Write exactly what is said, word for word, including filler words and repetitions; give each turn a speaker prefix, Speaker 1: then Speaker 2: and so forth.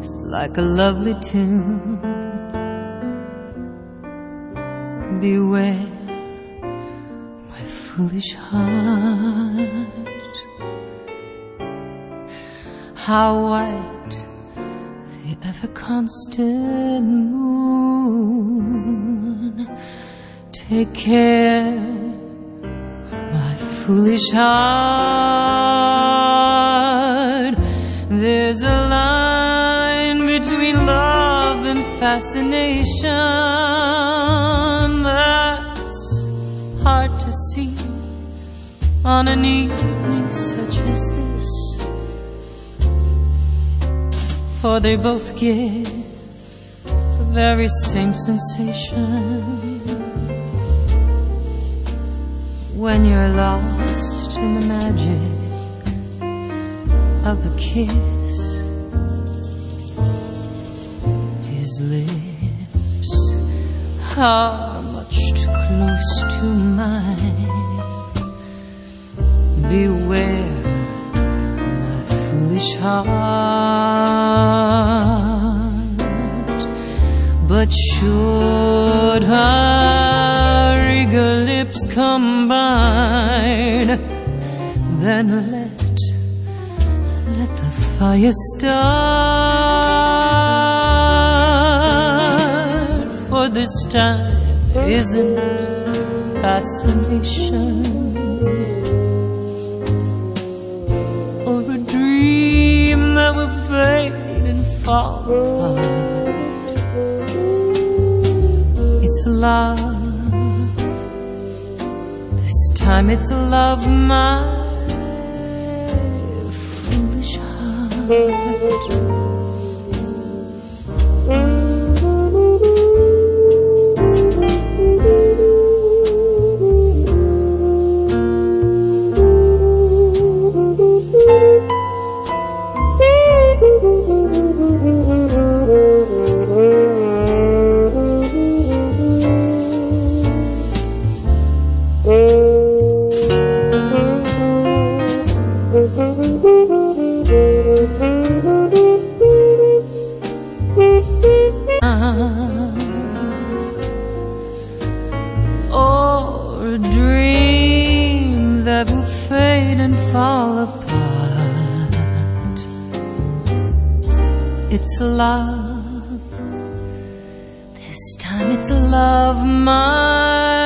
Speaker 1: like a lovely tune. Beware, my foolish heart, how white the ever-constant moon. Take care, my foolish heart. There's a line between love and fascination that's hard to see on an evening such as this, for they both give the very same sensation. When you're lost in the magic of a kiss, his lips are much too close to mine. Beware, my foolish heart. But should her eager lips combine, then let, let the fire start. For this time isn't fascination or a dream that will fade and fall apart. It's love. This time it's love, my foolish heart. Or a dream that will fade and fall apart. It's love. This time it's love, my